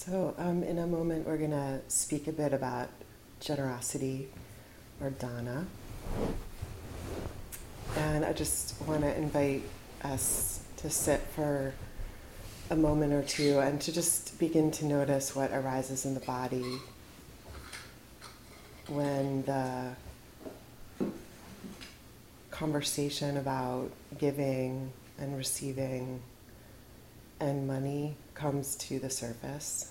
So, in a moment, we're going to speak a bit about generosity or dana. And I just want to invite us to sit for a moment or two and to just begin to notice what arises in the body when the conversation about giving and receiving and money comes to the surface.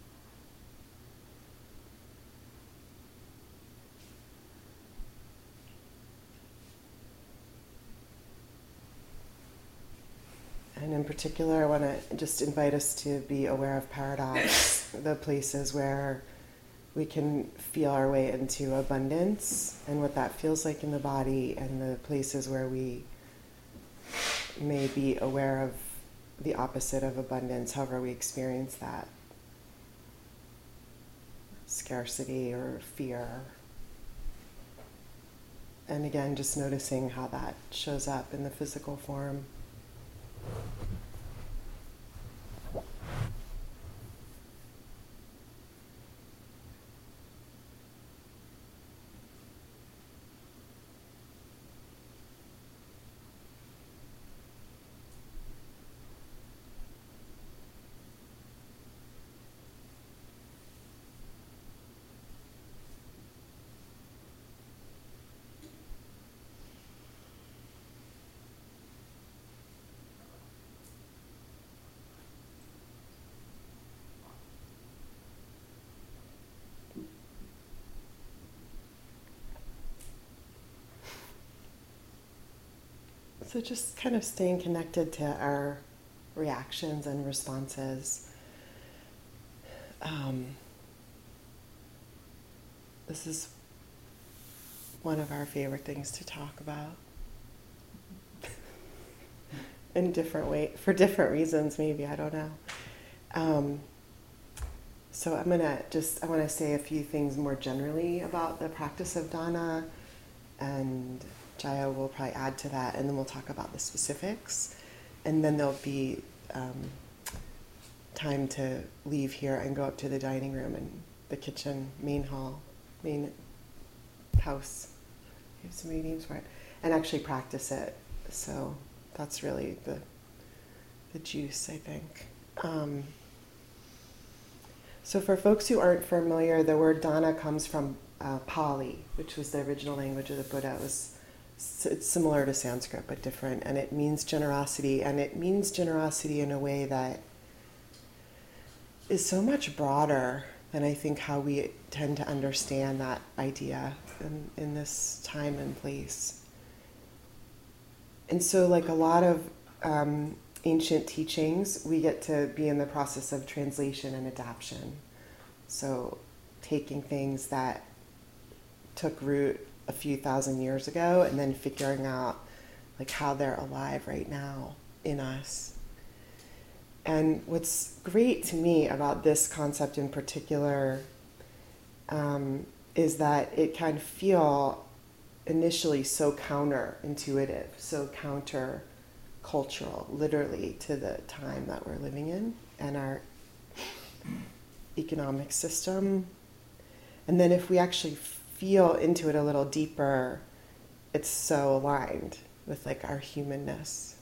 And in particular, I want to just invite us to be aware of paradox, the places where we can feel our way into abundance and what that feels like in the body, and the places where we may be aware of the opposite of abundance, however we experience that. Scarcity or fear. And again, just noticing how that shows up in the physical form. So just kind of staying connected to our reactions and responses. This is one of our favorite things to talk about in different ways, for different reasons maybe, I don't know. So I want to say a few things more generally about the practice of dana, and Jaya will probably add to that, and then we'll talk about the specifics. And then there'll be time to leave here and go up to the dining room and the kitchen, main house, we have so many names for it, and actually practice it. So that's really the juice, I think. So for folks who aren't familiar, the word dana comes from Pali, which was the original language of the Buddha. It's similar to Sanskrit, but different, and it means generosity, and it means generosity in a way that is so much broader than I think how we tend to understand that idea in this time and place. And so, like a lot of ancient teachings, we get to be in the process of translation and adaptation. So taking things that took root a few thousand years ago and then figuring out like how they're alive right now in us. And what's great to me about this concept in particular is that it can feel initially so counterintuitive, so counter-cultural, literally, to the time that we're living in and our economic system. And then if we actually feel into it a little deeper, it's so aligned with like our humanness.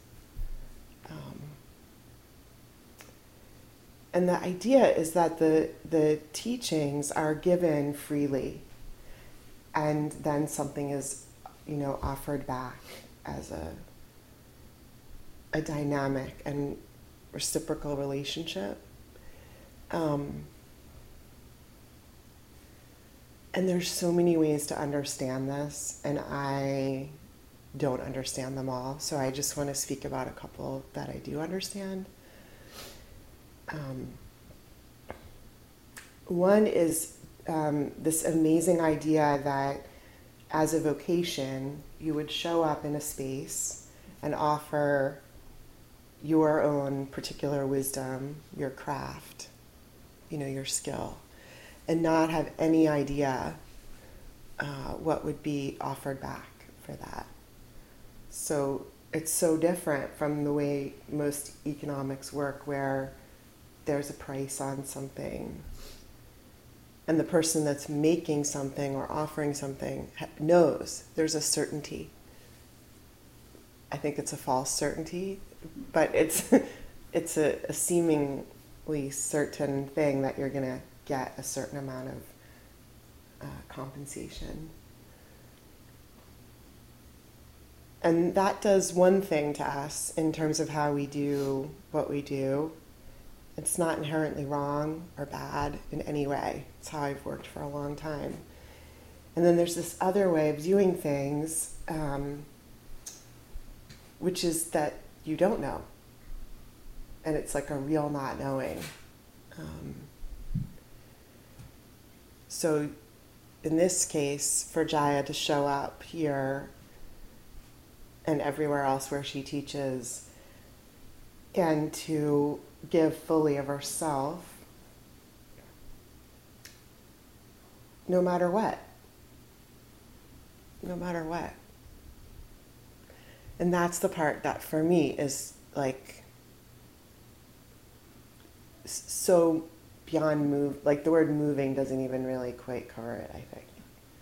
And the idea is that the teachings are given freely, and then something is, offered back as a dynamic and reciprocal relationship. And there's so many ways to understand this, and I don't understand them all. So I just want to speak about a couple that I do understand. One is this amazing idea that as a vocation, you would show up in a space and offer your own particular wisdom, your craft, your skill, and not have any idea what would be offered back for that. So it's so different from the way most economics work, where there's a price on something. And the person that's making something or offering something knows there's a certainty. I think it's a false certainty, but it's a seemingly certain thing that you're going to get a certain amount of compensation. And that does one thing to us in terms of how we do what we do. It's not inherently wrong or bad in any way. It's how I've worked for a long time. And then there's this other way of viewing things, which is that you don't know. And it's like a real not knowing. So in this case, for Jaya to show up here and everywhere else where she teaches and to give fully of herself, no matter what. No matter what. And that's the part that for me is like so beyond move, like the word moving doesn't even really quite cover it, I think.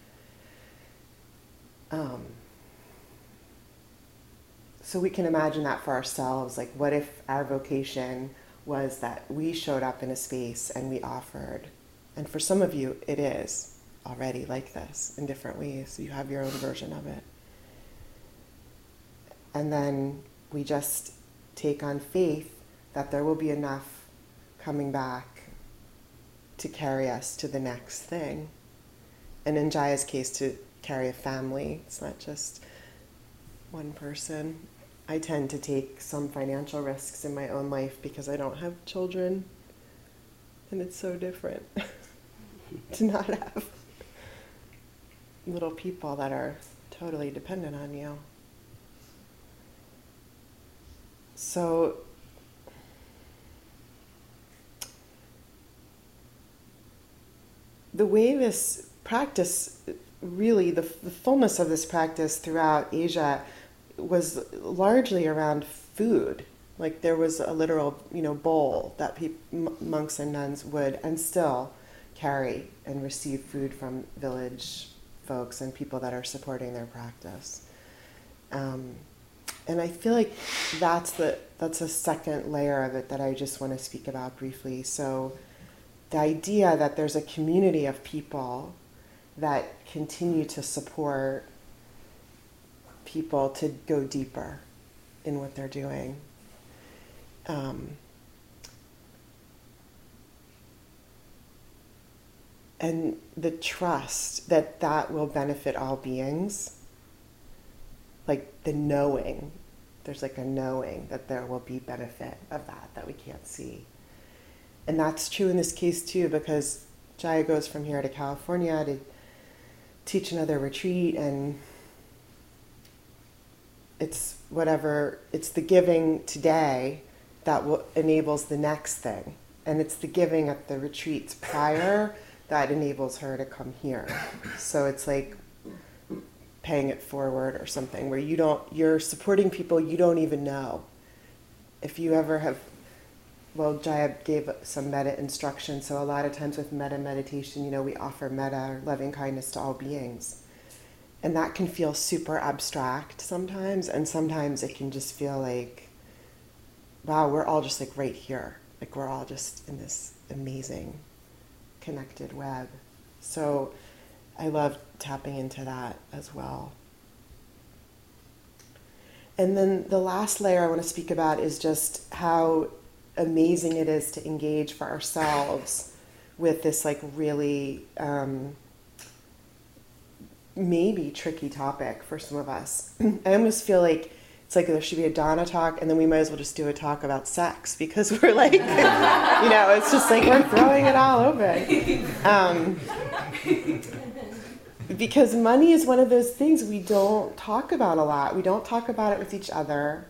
So we can imagine that for ourselves, like what if our vocation was that we showed up in a space and we offered, and for some of you it is already like this in different ways, so you have your own version of it. And then we just take on faith that there will be enough coming back to carry us to the next thing. And in Jaya's case, to carry a family. It's not just one person. I tend to take some financial risks in my own life because I don't have children. And it's so different to not have little people that are totally dependent on you. So the way this practice, really the fullness of this practice throughout Asia was largely around food. Like there was a literal, bowl that monks and nuns would and still carry and receive food from village folks and people that are supporting their practice. And I feel like that's a second layer of it that I just want to speak about briefly. So the idea that there's a community of people that continue to support people to go deeper in what they're doing. And the trust that will benefit all beings, like the knowing, there's like a knowing that there will be benefit of that we can't see. And that's true in this case too, because Jaya goes from here to California to teach another retreat, and it's the giving today that enables the next thing. And it's the giving at the retreats prior that enables her to come here. So it's like paying it forward or something where you're supporting people you don't even know. If you ever have, Jaya gave some metta instruction, so a lot of times with metta meditation, we offer metta or loving kindness to all beings. And that can feel super abstract sometimes, and sometimes it can just feel like, wow, we're all just like right here. Like we're all just in this amazing connected web. So I love tapping into that as well. And then the last layer I want to speak about is just how amazing it is to engage for ourselves with this like really maybe tricky topic for some of us. I almost feel like it's like there should be a Dana talk, and then we might as well just do a talk about sex, because we're like, it's just like we're throwing it all open. Because money is one of those things we don't talk about a lot. We don't talk about it with each other.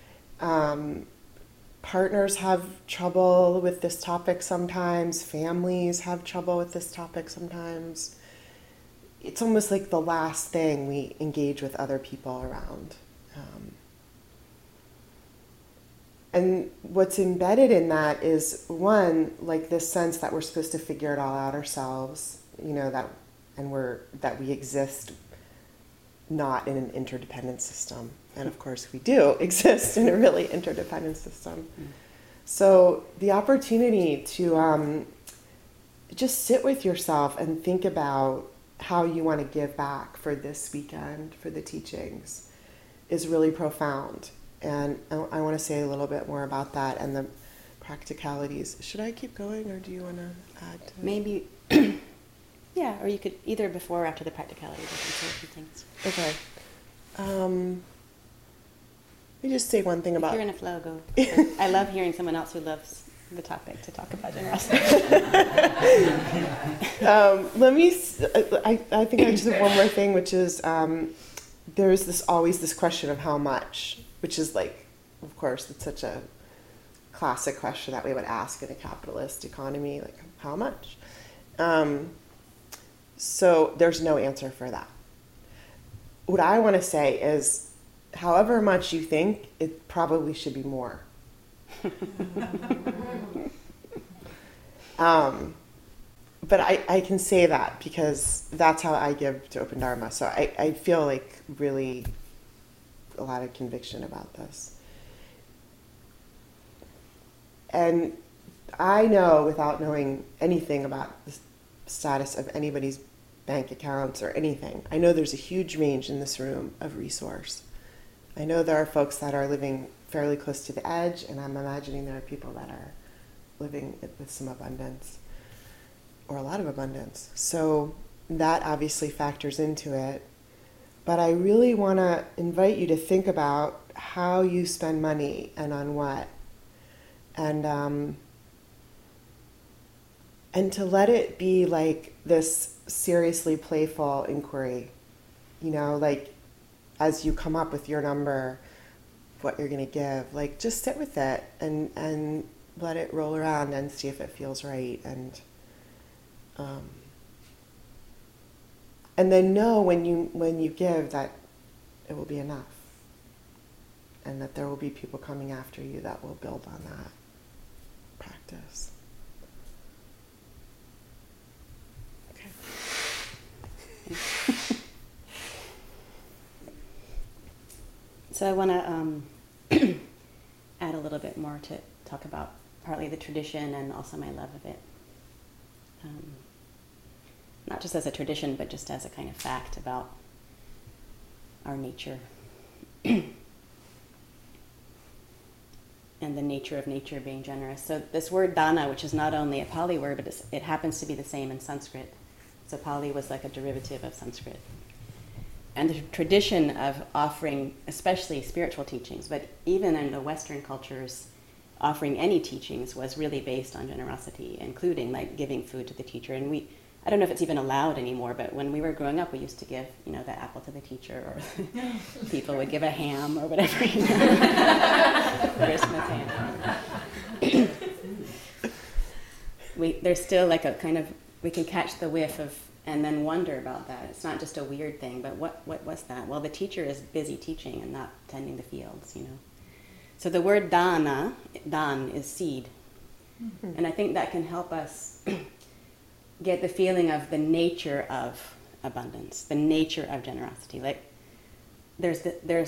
Partners have trouble with this topic sometimes. Families have trouble with this topic sometimes. It's almost like the last thing we engage with other people around. And what's embedded in that is, one, like this sense that we're supposed to figure it all out ourselves, that we exist not in an interdependent system. And of course we do exist in a really interdependent system. So the opportunity to just sit with yourself and think about how you want to give back for this weekend, for the teachings, is really profound. And I want to say a little bit more about that and the practicalities. Should I keep going, or do you want to add to it? Maybe, yeah, or you could either before or after the practicalities, I can say a few things. Okay. Let me just say one thing about... If you're in a flow, go. I love hearing someone else who loves the topic to talk about generosity. I think I just have one more thing, which is there's always this question of how much, which is like, of course, it's such a classic question that we would ask in a capitalist economy, like how much? So there's no answer for that. What I want to say is, however much you think, it probably should be more. But I can say that because that's how I give to Open Dharma. So I feel like really a lot of conviction about this. And I know, without knowing anything about the status of anybody's bank accounts or anything, I know there's a huge range in this room of resource. I know there are folks that are living fairly close to the edge, and I'm imagining there are people that are living with some abundance, or a lot of abundance. So that obviously factors into it. But I really want to invite you to think about how you spend money and on what. And to let it be like this seriously playful inquiry, like as you come up with your number, what you're going to give, like just sit with it and let it roll around and see if it feels right. And then know when you give that it will be enough, and that there will be people coming after you that will build on that practice. Okay. So I want to add a little bit more to talk about partly the tradition and also my love of it. Not just as a tradition, but just as a kind of fact about our nature. And the nature of nature being generous. So this word dana, which is not only a Pali word, but it happens to be the same in Sanskrit. So Pali was like a derivative of Sanskrit. And the tradition of offering, especially spiritual teachings, but even in the Western cultures, offering any teachings was really based on generosity, including like giving food to the teacher. And I don't know if it's even allowed anymore, but when we were growing up, we used to give, the apple to the teacher, or people would give a ham or whatever. Christmas ham. There's still like a kind of, we can catch the whiff of, and then wonder about that. It's not just a weird thing, but what was that? Well, the teacher is busy teaching and not tending the fields, So the word dana, dan, is seed. Mm-hmm. And I think that can help us get the feeling of the nature of abundance, the nature of generosity. Like there's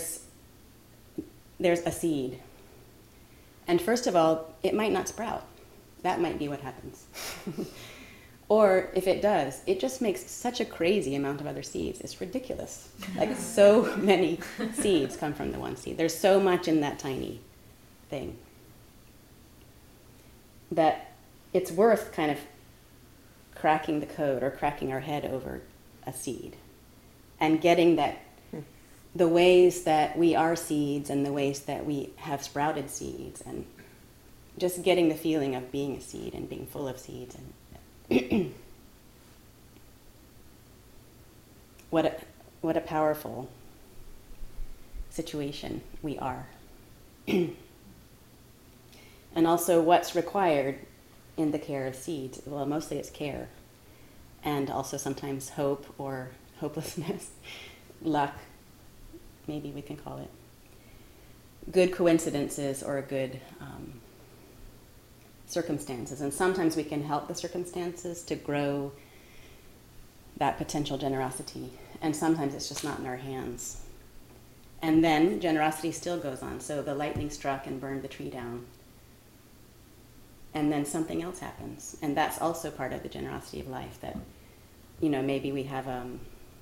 a seed. And first of all, it might not sprout. That might be what happens. Or if it does, it just makes such a crazy amount of other seeds. It's ridiculous. Like so many seeds come from the one seed. There's so much in that tiny thing that it's worth kind of cracking the code or cracking our head over a seed and getting that the ways that we are seeds and the ways that we have sprouted seeds, and just getting the feeling of being a seed and being full of seeds, and what a powerful situation we are. And also what's required in the care of seeds. Well, mostly it's care, and also sometimes hope or hopelessness, luck, maybe we can call it. good coincidences or good circumstances. And sometimes we can help the circumstances to grow that potential generosity. And sometimes it's just not in our hands. And then generosity still goes on. So the lightning struck and burned the tree down. And then something else happens. And that's also part of the generosity of life, that, you know, maybe we have an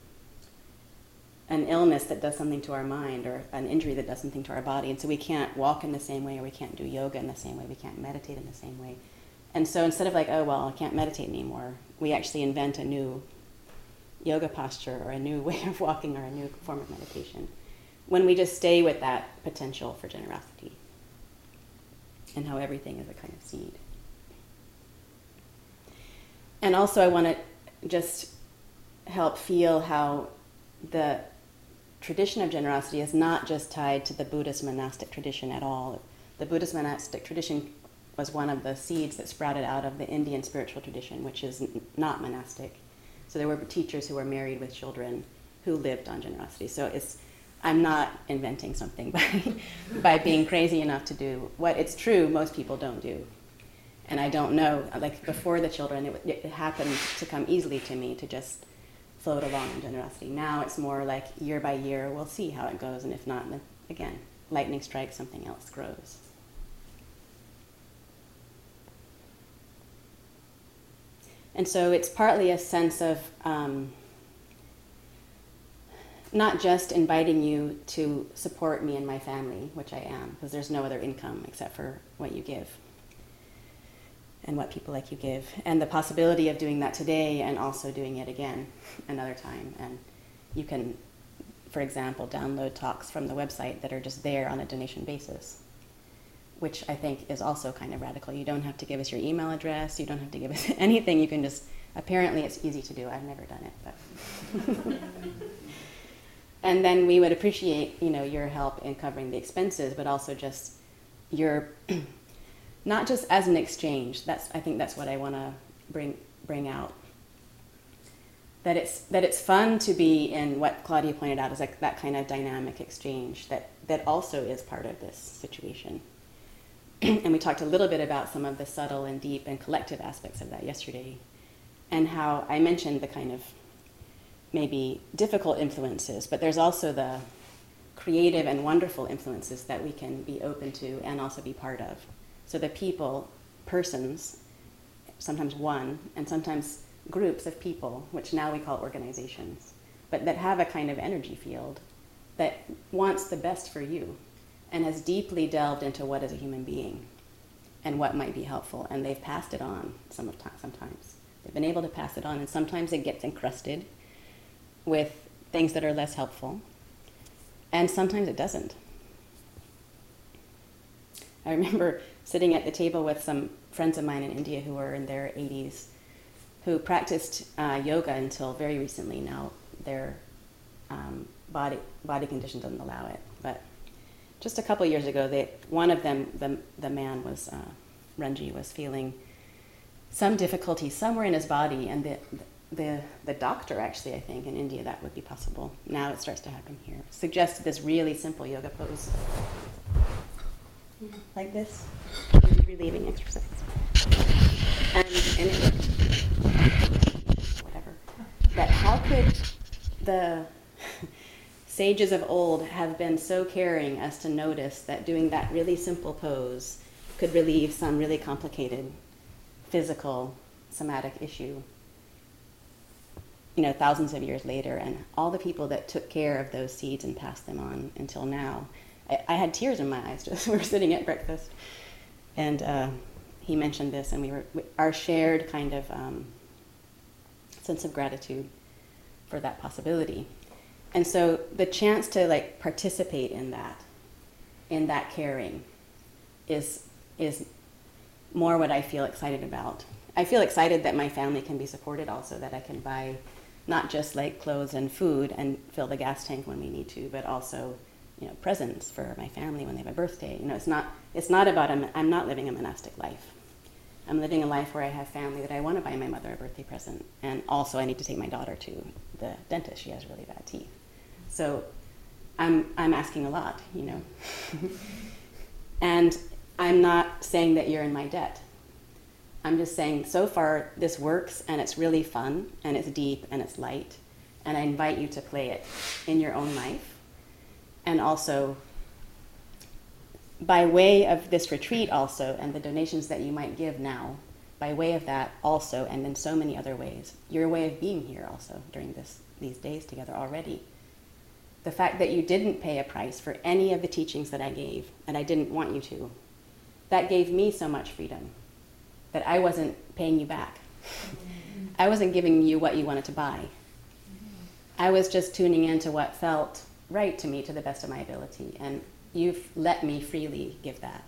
illness that does something to our mind, or an injury that does something to our body. And so we can't walk in the same way, or we can't do yoga in the same way, we can't meditate in the same way. And so instead of like, oh, well, I can't meditate anymore, we actually invent a new yoga posture or a new way of walking or a new form of meditation, when we just stay with that potential for generosity and how everything is a kind of seed. And also I want to just help feel how the tradition of generosity is not just tied to the Buddhist monastic tradition at all. The Buddhist monastic tradition was one of the seeds that sprouted out of the Indian spiritual tradition, which is not monastic. So there were teachers who were married with children who lived on generosity. So I'm not inventing something by being crazy enough to do what it's true most people don't do. And I don't know, like before the children, it happened to come easily to me to just float along in generosity. Now it's more like year by year, we'll see how it goes, and if not, then again, lightning strikes, something else grows. And so it's partly a sense of not just inviting you to support me and my family, which I am, because there's no other income except for what you give and what people like you give, and the possibility of doing that today and also doing it again another time. And you can, for example, download talks from the website that are just there on a donation basis, which I think is also kind of radical. You don't have to give us your email address, you don't have to give us anything, you can just, apparently it's easy to do, I've never done it, but. And then we would appreciate, you know, your help in covering the expenses, but also just your, not just as an exchange. I think that's what I want to bring out. That it's fun to be in what Claudia pointed out is like that kind of dynamic exchange that also is part of this situation. And we talked a little bit about some of the subtle and deep and collective aspects of that yesterday, and how I mentioned the kind of maybe difficult influences, but there's also the creative and wonderful influences that we can be open to and also be part of. So the people, persons, sometimes one, and sometimes groups of people, which now we call organizations, but that have a kind of energy field that wants the best for you and has deeply delved into what is a human being and what might be helpful, and they've passed it on sometimes. They've been able to pass it on, and sometimes it gets encrusted with things that are less helpful, and sometimes it doesn't. I remember sitting at the table with some friends of mine in India who were in their 80s, who practiced yoga until very recently. Now their body condition doesn't allow it, but just a couple years ago, one of them, the man was, Ranji, was feeling some difficulty somewhere in his body, and the doctor, actually, I think, in India, that would be possible. Now it starts to happen here. Suggested this really simple yoga pose. Like this. Relieving exercise. And it whatever. That how could the sages of old have been so caring as to notice that doing that really simple pose could relieve some really complicated physical, somatic issue, you know, thousands of years later, and all the people that took care of those seeds and passed them on until now. I had tears in my eyes just we were sitting at breakfast, and he mentioned this, and our shared kind of sense of gratitude for that possibility. And so the chance to like participate in that caring is more what I feel excited about. I feel excited that my family can be supported also, that I can buy not just like clothes and food and fill the gas tank when we need to, but also, you know, presents for my family when they have a birthday. You know, it's not about, I'm not living a monastic life. I'm living a life where I have family that I want to buy my mother a birthday present. And also I need to take my daughter to the dentist. She has really bad teeth. So I'm asking a lot, you know. And I'm not saying that you're in my debt. I'm just saying, so far, this works, and it's really fun, and it's deep, and it's light, and I invite you to play it in your own life. And also, by way of this retreat also, and the donations that you might give now, by way of that also, and in so many other ways, your way of being here also during these days together already. The fact that you didn't pay a price for any of the teachings that I gave, and I didn't want you to, that gave me so much freedom that I wasn't paying you back. I wasn't giving you what you wanted to buy. I was just tuning into what felt right to me to the best of my ability, and you've let me freely give that.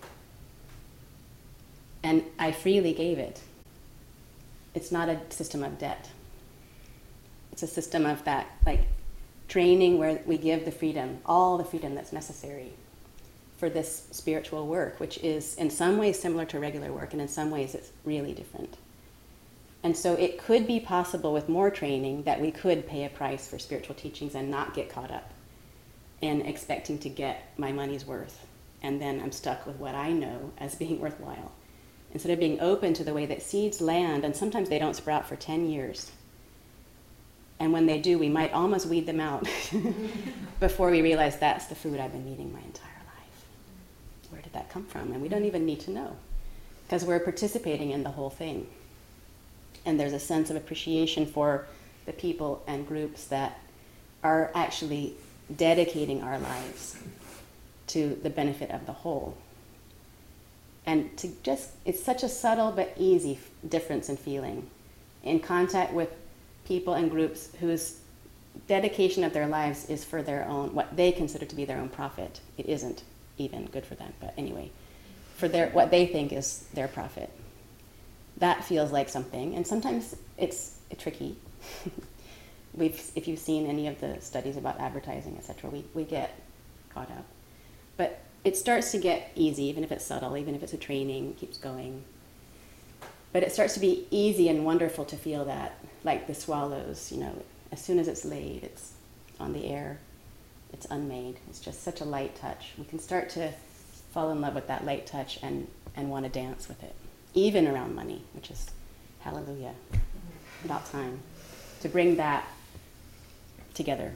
And I freely gave it. It's not a system of debt. It's a system of that, like, training where we give the freedom, all the freedom that's necessary for this spiritual work, which is in some ways similar to regular work, and in some ways it's really different. And so it could be possible with more training that we could pay a price for spiritual teachings and not get caught up in expecting to get my money's worth. And then I'm stuck with what I know as being worthwhile. Instead of being open to the way that seeds land, and sometimes they don't sprout for 10 years. And when they do, we might almost weed them out before we realize that's the food I've been eating my entire life. Where did that come from? And we don't even need to know, because we're participating in the whole thing. And there's a sense of appreciation for the people and groups that are actually dedicating our lives to the benefit of the whole. And to just, it's such a subtle but easy difference in feeling. In contact with people and groups whose dedication of their lives is for their own, what they consider to be their own profit. It isn't even good for them, but anyway, for their what they think is their profit. That feels like something, and sometimes it's tricky. If you've seen any of the studies about advertising, etc., we get caught up. But it starts to get easy, even if it's subtle, even if it's a training, keeps going. But it starts to be easy and wonderful to feel that, like the swallows, you know, as soon as it's laid, it's on the air, it's unmade. It's just such a light touch. We can start to fall in love with that light touch and want to dance with it, even around money, which is hallelujah, about time to bring that together.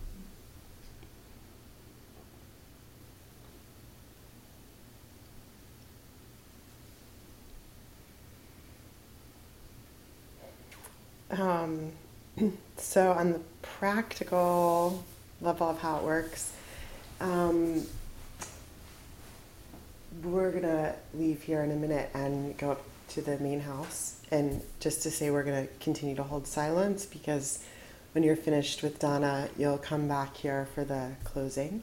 So on the practical level of how it works, we're going to leave here in a minute and go up to the main house. And just to say, we're going to continue to hold silence, because when you're finished with Dana, you'll come back here for the closing,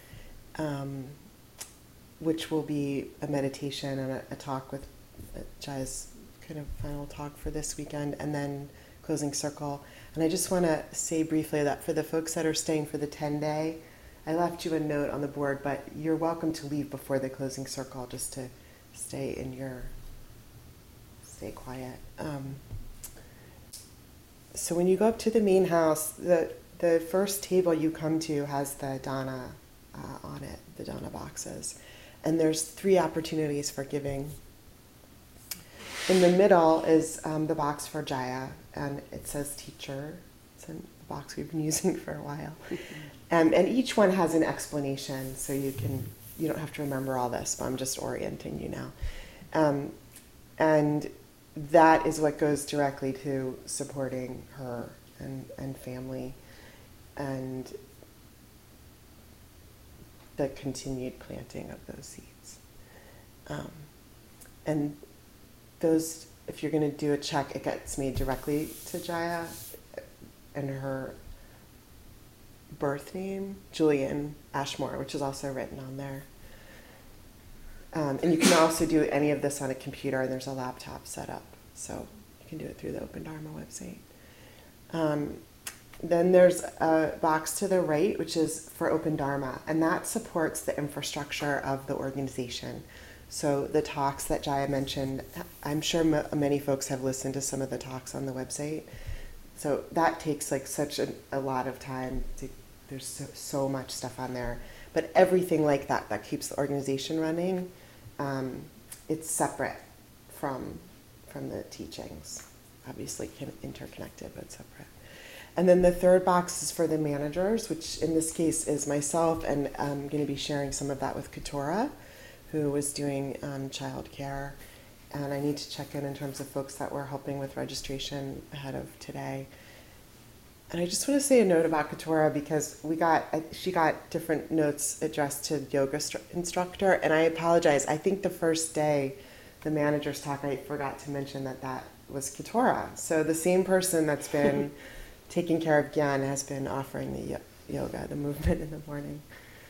which will be a meditation and a talk with Jaya's kind of final talk for this weekend, and then closing circle. And I just want to say briefly that for the folks that are staying for the 10-day, I left you a note on the board, but you're welcome to leave before the closing circle, just to stay quiet. So when you go up to the main house, the first table you come to has the dana on it, the dana boxes. And there's 3 opportunities for giving. In the middle is the box for Jaya, and it says teacher. It's a box we've been using for a while. And each one has an explanation, so you don't have to remember all this, but I'm just orienting you now. And that is what goes directly to supporting her and family, and the continued planting of those seeds. And those, if you're going to do a check, it gets made directly to Jaya and her birth name, Julian Ashmore, which is also written on there. And you can also do any of this on a computer, and there's a laptop set up, so you can do it through the Open Dharma website. Then there's a box to the right, which is for Open Dharma, and that supports the infrastructure of the organization. So the talks that Jaya mentioned, I'm sure many folks have listened to some of the talks on the website. So that takes like such a lot of time to there's so much stuff on there. But everything like that keeps the organization running, it's separate from the teachings. Obviously interconnected, but separate. And then the third box is for the managers, which in this case is myself, and I'm going to be sharing some of that with Katora, who was doing childcare. And I need to check in terms of folks that were helping with registration ahead of today. And I just want to say a note about Katora, because she got different notes addressed to yoga instructor, and I apologize. I think the first day, the manager's talk, I forgot to mention that was Katora. So the same person that's been taking care of Gyan has been offering the yoga, the movement in the morning.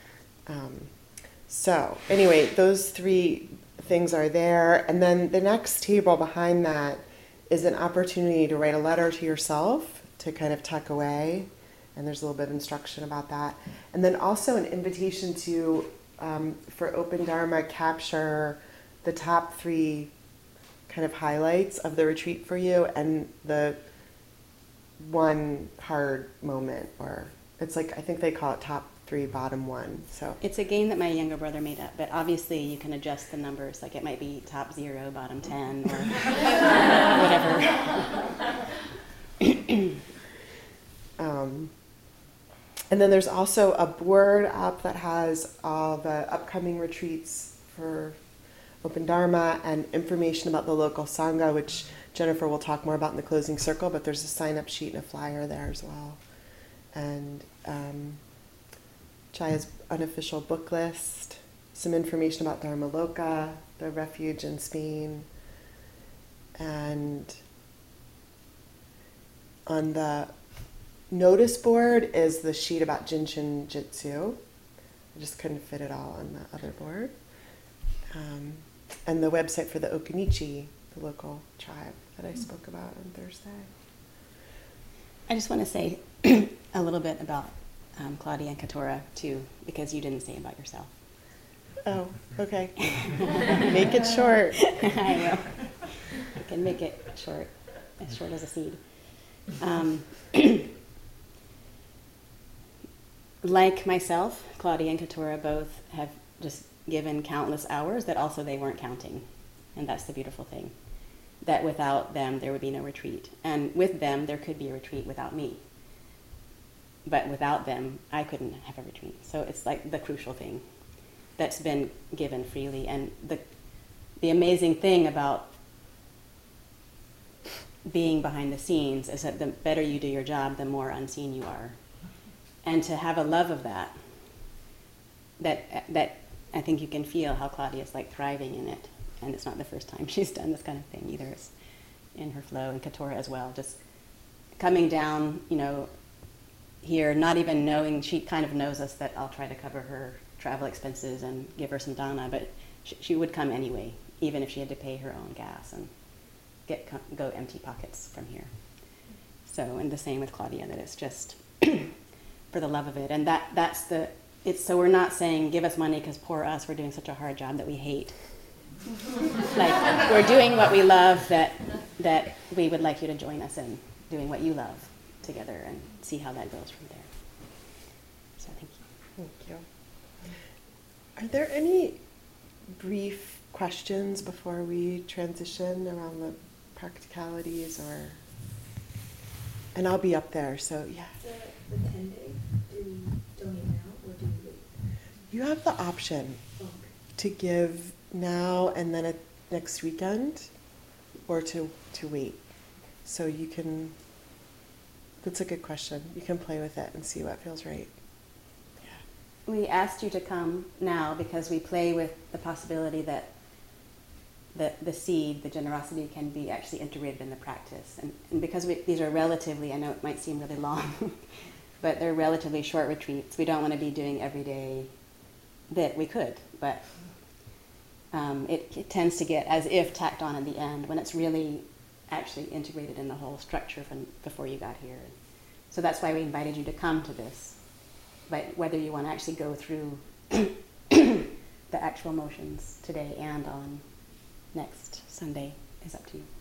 So anyway, those three things are there. And then the next table behind that is an opportunity to write a letter to yourself to kind of tuck away. And there's a little bit of instruction about that. And then also an invitation to, for Open Dharma, capture the top 3 kind of highlights of the retreat for you, and the one hard moment, or it's like, I think they call it top 3, bottom 1. So it's a game that my younger brother made up, but obviously you can adjust the numbers. Like it might be top 0, bottom 10, or whatever. And then there's also a board up that has all the upcoming retreats for Open Dharma and information about the local Sangha, which Jennifer will talk more about in the closing circle, but there's a sign-up sheet and a flyer there as well. And Chaya's unofficial book list, some information about Dharma Loka, the refuge in Spain, and on the notice board is the sheet about Jinshin Jitsu. I just couldn't fit it all on the other board. And the website for the Okunichi, the local tribe that I spoke about on Thursday. I just want to say a little bit about Claudia and Katora, too, because you didn't say about yourself. Oh, okay. Make it short. I will. I can make it short as a seed. Like myself, Claudia and Katora both have just given countless hours that also they weren't counting. And that's the beautiful thing. That without them, there would be no retreat. And with them, there could be a retreat without me. But without them, I couldn't have a retreat. So it's like the crucial thing that's been given freely. And the amazing thing about being behind the scenes is that the better you do your job, the more unseen you are. And to have a love of that I think you can feel how Claudia's like thriving in it. And it's not the first time she's done this kind of thing either. It's in her flow, and Katora as well. Just coming down, here, not even knowing, she kind of knows us that I'll try to cover her travel expenses and give her some dana, but she would come anyway, even if she had to pay her own gas and go empty pockets from here. So, and the same with Claudia, that it's just for the love of it. And so we're not saying, give us money because poor us, we're doing such a hard job that we hate. Like, we're doing what we love that we would like you to join us in doing what you love together and see how that goes from there. So thank you. Thank you. Are there any brief questions before we transition around the practicalities, and I'll be up there, so yeah. The 10-day, do we donate now or do we wait? You have the option to give now and then next weekend, or to wait. So you can, that's a good question. You can play with it and see what feels right. Yeah. We asked you to come now because we play with the possibility that the seed, the generosity, can be actually integrated in the practice. And because these are relatively, I know it might seem really long, but they're relatively short retreats. We don't want to be doing every day that we could, but it tends to get as if tacked on at the end when it's really actually integrated in the whole structure from before you got here. So that's why we invited you to come to this. But whether you want to actually go through the actual motions today and on next Sunday is up to you.